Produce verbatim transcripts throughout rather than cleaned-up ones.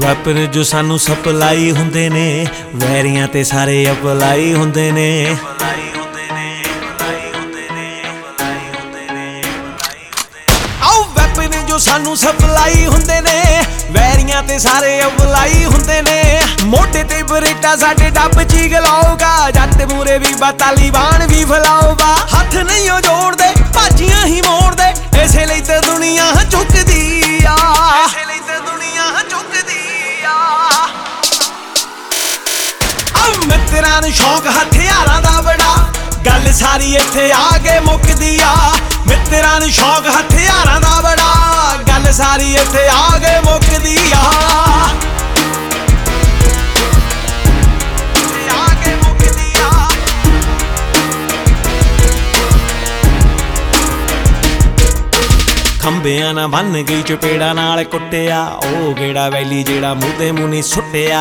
Weapon ਜੋ ਸਾਨੂੰ supply ਹੁੰਦੇ ਨੇ, ਵੈਰੀਆਂ ਤੇ ਸਾਰੇ ਅਪਲਾਈ ਹੁੰਦੇ ਨੇ। ਆਓ ਵੈਪਨ ਜੋ ਸਾਨੂੰ ਸਪਲਾਈ ਹੁੰਦੇ ਨੇ, ਵੈਰੀਆਂ ਤੇ ਸਾਰੇ ਅਪਲਾਈ ਹੁੰਦੇ ਨੇ। ਮੋਢੇ ਤੇ ਬਰੇਟਾ ਸਾਡੇ ਡੱਬ ਚ ਗਲਾਊਗਾ, ਜੱਟ ਮੂਰੇ ਵੀ ਬਾ ਤਾਲੀਬਾਨ ਵੀ ਫਲਾਊਗਾ। ਹੱਥ ਨਹੀਂ ਉਹ ਜੋੜਦੇ, ਭਾਜੀਆਂ ਹੀ ਮੋੜਦੇ, ਇਸੇ ਲਈ ਤੇ ਦੁਨੀਆ ਝੁਕਦੀ ਆ, ਇਸੇ ਲਈ ਤੇ ਦੁਨੀਆ ਝੁਕਦੀ ਆ। ਆ ਮਿੱਤਰਾਂ ਨੂੰ ਸ਼ੌਕ ਹਥਿਆਰਾਂ ਦਾ ਬੜਾ, ਗੱਲ ਸਾਰੀ ਇੱਥੇ ਆ ਕੇ ਮੁੱਕਦੀ ਆ। ਮਿੱਤਰਾਂ ਨੂੰ ਸ਼ੌਕ ਹਥਿਆਰਾਂ ਦਾ ਬੜਾ, ਗੱਲ ਸਾਰੀ ਇੱਥੇ ਆ ਕੇ ਮੁੱਕਦੀ ਆ। ਖੰਬਿਆਂ ਨਾ ਬੰਨ ਗਈ ਚਪੇੜਾ ਨਾਲ ਕੁੱਟਿਆ, ਉਹ ਗੇੜਾ ਵੈਲੀ ਜਿਹੜਾ ਮੂੰਹ ਤੇ ਮੂੰਹ ਨੀ ਸੁੱਟਿਆ।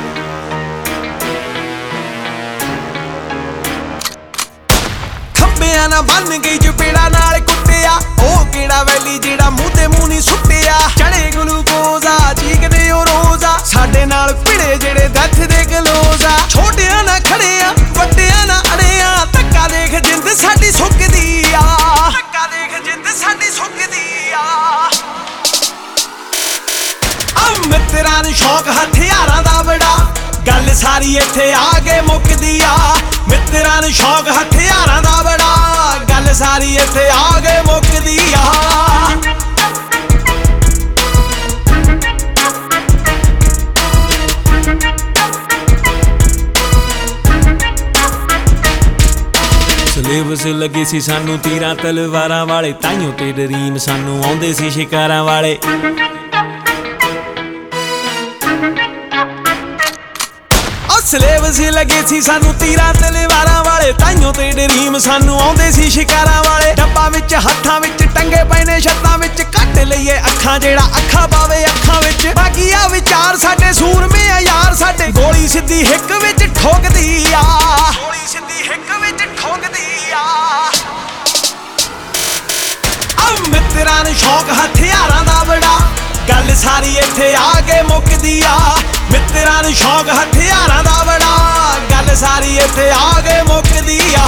ਖੰਬਿਆਂ ਨਾ ਬੰਨ ਗਈ ਚਪੇੜਾ ਨਾਲ ਕੁੱਟਿਆ, ਉਹ ਗੇੜਾ ਵੈਲੀ ਜਿਹੜਾ ਮੂੰਹ ਤੇ ਮੂੰਹ ਨੀ ਸੁੱਟਿਆ। ਚੜੇ ਗਲੂਕੋਜ਼ਾ ਚੀਕਦੇ ਉਹ ਰੋਜ਼ਾ, ਸਾਡੇ ਨਾਲ ਭਿੜੇ ਜਿਹੜੇ ਦੱਥ ਦੇ ਗਲੋਜ਼ਾ। ਛੋਟਿਆਂ ਨਾ ਖੜਿਆ ਵੱਡਿਆਂ ਨਾ ਅੜਿਆ, ਧੱਕਾ ਦੇਖ ਜਿੰਦ ਸਾਡੀ ਸੁੱਕਦੀ ਆ, ਧੱਕਾ ਦੇਖ ਜਿੰਦ ਸਾਡੀ ਸੁੱਕਦੀ ਆ। ਆ ਮਿੱਤਰਾਂ ਨੂੰ ਸ਼ੌਕ ਹਥਿਆਰਾਂ ਦਾ ਬੜਾ, ਗੱਲ ਸਾਰੀ ਇੱਥੇ ਆ ਕੇ ਮੁੱਕਦੀ ਆ। ਮਿੱਤਰਾਂ ਨੂੰ ਸ਼ੌਕ ਹਥਿਆਰਾਂ ਦਾ ਬੜਾ, ਗੱਲ ਸਾਰੀ ਇੱਥੇ ਆ ਕੇ ਮੁੱਕਦੀ ਆ। ਸਿਲੇਬਸ ਲੱਗੇ ਸੀ ਸਾਨੂੰ ਤੀਰਾਂ ਤਲਵਾਰਾਂ ਵਾਲੇ, ਤਾਈਓ ਤੇ ਡਰੀਮ ਸਾਨੂੰ ਆਉਂਦੇ ਸੀ ਸ਼ਿਕਾਰਾਂ ਵਾਲੇ। ਸਿਲੇਬਸ ਲੱਗੇ ਸੀ ਸਾਨੂੰ ਤੀਰਾਂ ਤਲਵਾਰਾਂ ਵਾਲੇ, ਤਾਈਓ ਤੇ ਡਰੀਮ ਸਾਨੂੰ ਆਉਂਦੇ ਸੀ ਸ਼ਿਕਾਰਾਂ ਵਾਲੇ। ਡੱਬਾ ਵਿੱਚ ਹੱਥਾਂ ਵਿੱਚ ਟੰਗੇ ਪਏ ਨੇ ਛੱਤਾਂ ਵਿੱਚ, ਕੱਟ ਲਈਏ ਅੱਖਾਂ ਜਿਹੜਾ ਅੱਖਾਂ ਪਾਵੇ ਅੱਖਾਂ ਵਿੱਚ। ਬਾਕੀ ਆ ਵਿਚਾਰ ਸਾਡੇ ਸੂਰਮੇ ਆ ਯਾਰ, ਸਾਡੇ ਗੋਲੀ ਸਿੱਧੀ ਹਿੱਕ ਵਿੱਚ ਠੋਕਦੀ ਆ, ਗੋਲੀ ਸਿੱਧੀ ਹਿੱਕ ਵਿੱਚ ਠੋਕਦੀ ਆ। ਆ ਮਿੱਤਰਾਂ ਨੂੰ ਸ਼ੌਕ ਹਥਿਆਰਾਂ ਦਾ ਬੜਾ, ਗੱਲ ਸਾਰੀ ਇੱਥੇ ਆ ਕੇ ਮੁੱਕਦੀ ਆ। ਮਿੱਤਰਾਂ ਨੂੰ ਸ਼ੌਕ ਹਥਿਆਰਾਂ ਦਾ ਬੜਾ, ਗੱਲ ਸਾਰੀ ਇੱਥੇ ਆ ਕੇ ਮੁੱਕਦੀ ਆ।